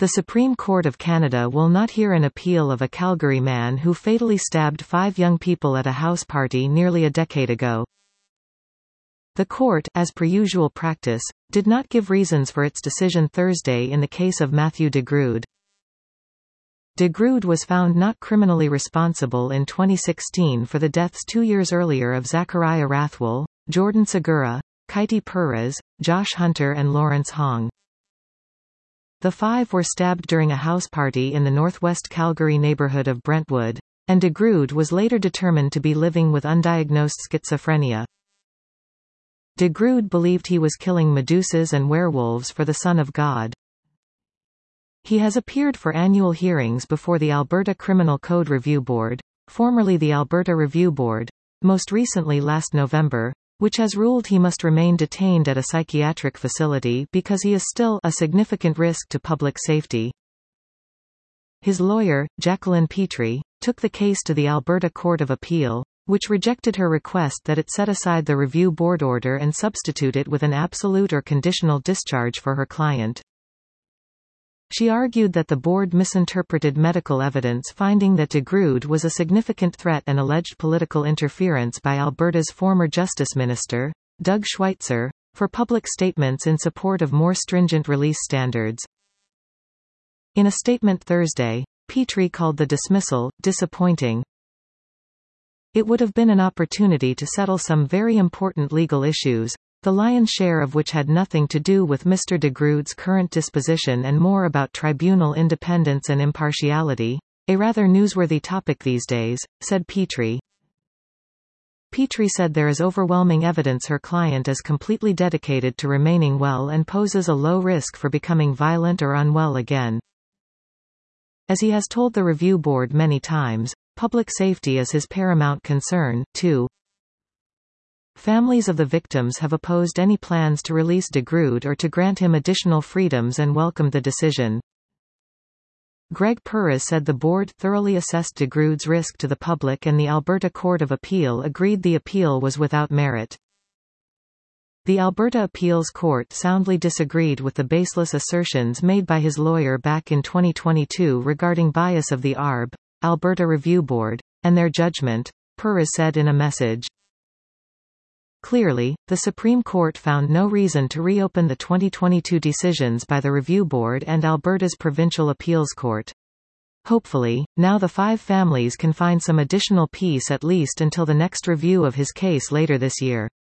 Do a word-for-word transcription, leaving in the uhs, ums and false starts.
The Supreme Court of Canada will not hear an appeal of a Calgary man who fatally stabbed five young people at a house party nearly a decade ago. The court, as per usual practice, did not give reasons for its decision Thursday in the case of Matthew DeGrood. DeGrood was found not criminally responsible in twenty sixteen for the deaths two years earlier of Zachariah Rathwell, Jordan Segura, Katie Perez, Josh Hunter and Lawrence Hong. The five were stabbed during a house party in the northwest Calgary neighborhood of Brentwood, and DeGrood was later determined to be living with undiagnosed schizophrenia. DeGrood believed he was killing Medusas and werewolves for the Son of God. He has appeared for annual hearings before the Alberta Criminal Code Review Board, formerly the Alberta Review Board, most recently last November, which has ruled he must remain detained at a psychiatric facility because he is still a significant risk to public safety. His lawyer, Jacqueline Petrie, took the case to the Alberta Court of Appeal, which rejected her request that it set aside the review board order and substitute it with an absolute or conditional discharge for her client. She argued that the board misinterpreted medical evidence finding that DeGrood was a significant threat and alleged political interference by Alberta's former Justice Minister, Doug Schweitzer, for public statements in support of more stringent release standards. In a statement Thursday, Petrie called the dismissal disappointing. It would have been an opportunity to settle some very important legal issues, the lion's share of which had nothing to do with Mister DeGrood's current disposition and more about tribunal independence and impartiality, a rather newsworthy topic these days, said Petrie. Petrie said there is overwhelming evidence her client is completely dedicated to remaining well and poses a low risk for becoming violent or unwell again. As he has told the review board many times, public safety is his paramount concern, too. Families of the victims have opposed any plans to release DeGrood or to grant him additional freedoms and welcomed the decision. Greg Perez said the board thoroughly assessed DeGrood's risk to the public and the Alberta Court of Appeal agreed the appeal was without merit. The Alberta Appeals Court soundly disagreed with the baseless assertions made by his lawyer back in twenty twenty-two regarding bias of the A R B, Alberta Review Board, and their judgment, Perez said in a message. Clearly, the Supreme Court found no reason to reopen the twenty twenty-two decisions by the Review Board and Alberta's Provincial Appeals Court. Hopefully, now the five families can find some additional peace at least until the next review of his case later this year.